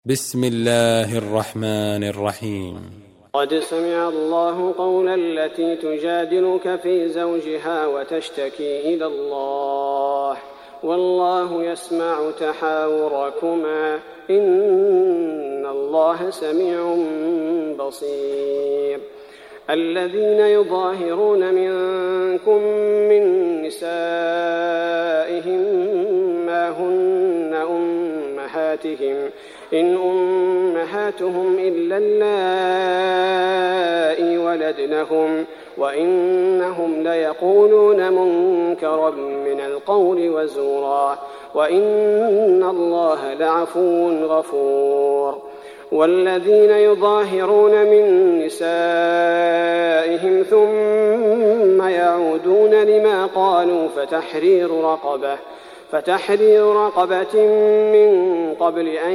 بسم الله الرحمن الرحيم. قد سمع الله قول التي تجادلك في زوجها وتشتكي إلى الله والله يسمع تحاوركما إن الله سميع بصير. الذين يظاهرون منكم من نسائهم ما هن أمهاتهم إن أمهاتهم إلا اللائي ولدنهم وإنهم ليقولون منكرا من القول وزورا وإن الله لعفو غفور. والذين يظاهرون من نسائهم ثم يعودون لما قالوا فتحرير رقبة من قبل أن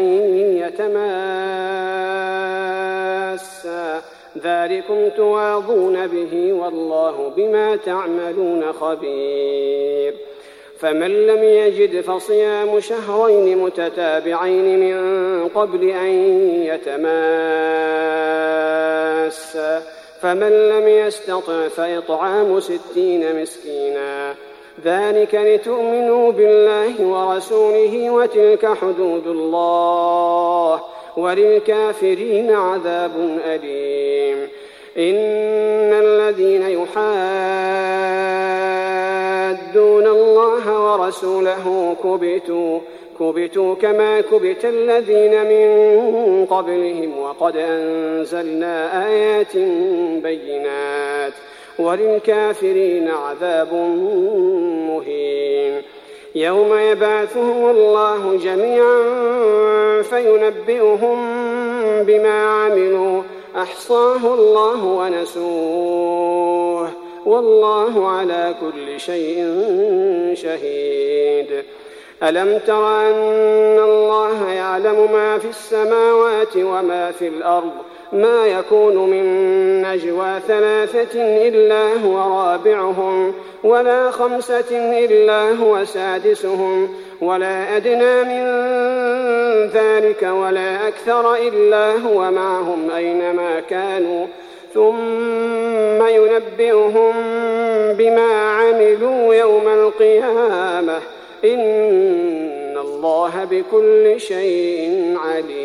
يتماسا ذلكم توعظون به والله بما تعملون خبير. فمن لم يجد فصيام شهرين متتابعين من قبل أن يتماسا فمن لم يستطع فإطعام 60 مسكينا ذلك لتؤمنوا بالله ورسوله وتلك حدود الله وللكافرين عذاب أليم. إن الذين يحادون الله ورسوله كبتوا كما كبت الذين من قبلهم وقد أنزلنا آيات بينات وللكافرين عذاب مهين. يوم يبعثهم الله جميعا فينبئهم بما عملوا أحصاه الله ونسوه والله على كل شيء شهيد. ألم تر أن الله يعلم ما في السماوات وما في الأرض ما يكون من نجوى 3 إلا هو رابعهم ولا 5 إلا هو سادسهم ولا أدنى من ذلك ولا أكثر إلا هو معهم أينما كانوا ثم ينبئهم بما عملوا يوم القيامة إن الله بكل شيء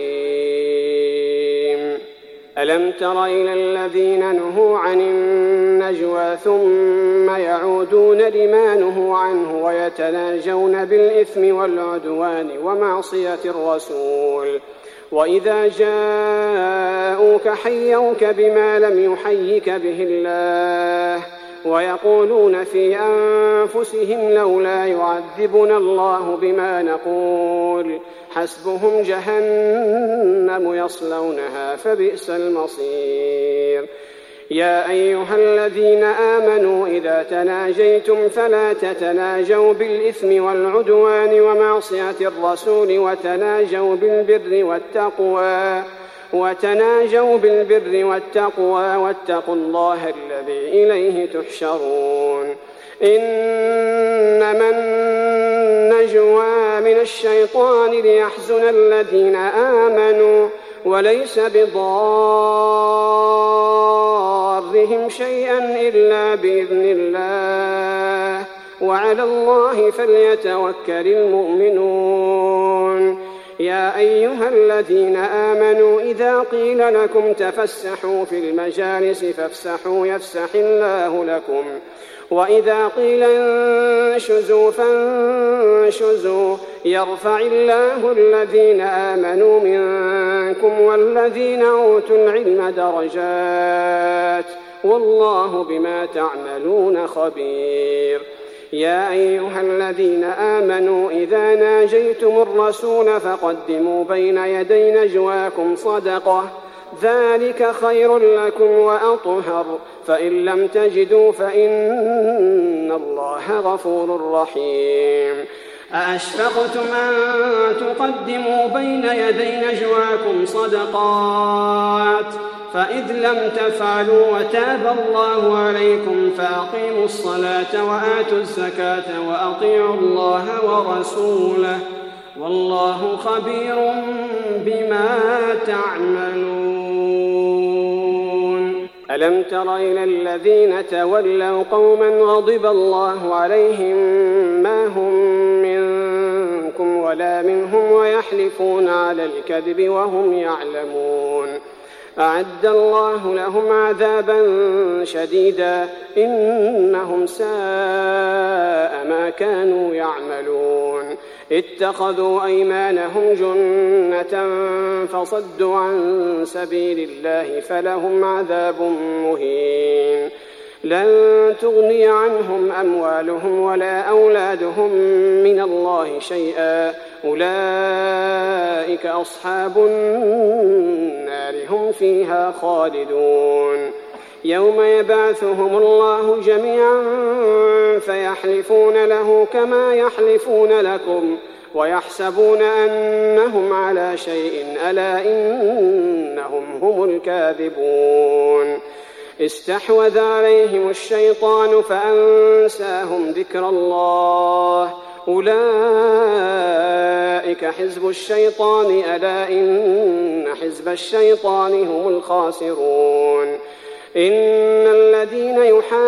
عليم. ألم تر إلى الذين نهوا عن النجوى ثم يعودون لما نهوا عنه ويتناجون بالإثم والعدوان ومعصية الرسول وإذا جاءوك حيوك بما لم يحيك به الله ويقولون في أنفسهم لولا يعذبنا الله بما نقول حسبهم جهنم يصلونها فبئس المصير. يا أيها الذين آمنوا إذا تناجيتم فلا تتناجوا بالإثم والعدوان ومعصية الرسول وتناجوا بالبر والتقوى واتقوا الله الذي إليه تحشرون. إنما النجوى من الشيطان ليحزن الذين آمنوا وليس بضارهم شيئا إلا بإذن الله وعلى الله فليتوكل المؤمنون. يا أيها الذين آمنوا إذا قيل لكم تفسحوا في المجالس فافسحوا يفسح الله لكم وإذا قيل انشزوا فانشزوا يرفع الله الذين آمنوا منكم والذين أوتوا العلم درجات والله بما تعملون خبير. يا أيها الذين آمنوا إذا ناجيتم الرسول فقدموا بين يدي نجواكم صدقة ذلك خير لكم وأطهر فإن لم تجدوا فإن الله غفور رحيم. أأشفقتم أن تقدموا بين يدي نجواكم صدقات فإذ لم تفعلوا وتاب الله عليكم فأقيموا الصلاة وآتوا الزكاة وأطيعوا الله ورسوله والله خبير بما تعملون. ألم تر إلى الذين تولوا قوما غضب الله عليهم ما هم منكم ولا منهم ويحلفون على الكذب وهم يعلمون. أعد الله لهم عذابا شديدا إنهم ساء ما كانوا يعملون. اتخذوا أيمانهم جنة فصدوا عن سبيل الله فلهم عذاب مهين. لن تغني عنهم أموالهم ولا أولادهم من الله شيئا أولئك أصحاب النار هم فيها خالدون. يوم يبعثهم الله جميعا فيحلفون له كما يحلفون لكم ويحسبون أنهم على شيء ألا إنهم هم الكاذبون. استحوذ عليهم الشيطان فأنساهم ذكر الله أولئك حزب الشيطان ألا إن حزب الشيطان هم الخاسرون. إن الذين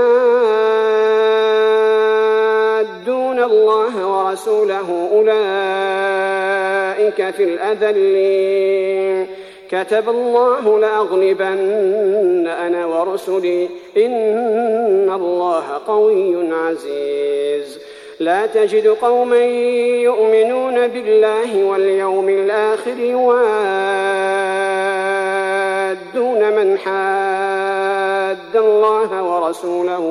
يحادون الله ورسوله أولئك في الأذلين. كتب الله لأغلبن أنا ورسلي إن الله قوي عزيز. لا تجد قوما يؤمنون بالله واليوم الآخر يوادون من حاد الله ورسوله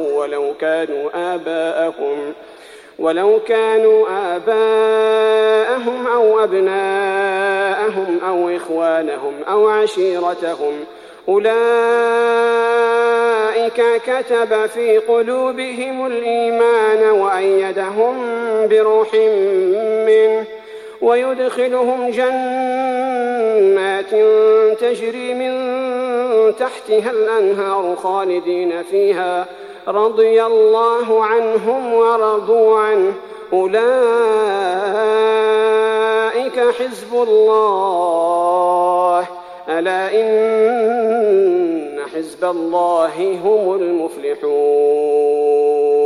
ولو كانوا آباءهم أو أبناءهم أو إخوانهم أو عشيرتهم أولئك كتب في قلوبهم الإيمان وأيدهم بروح منه ويدخلهم جنات تجري من تحتها الأنهار خالدين فيها رضي الله عنهم ورضوا عنه أولئك حزب الله ألا إن حزب الله هم المفلحون.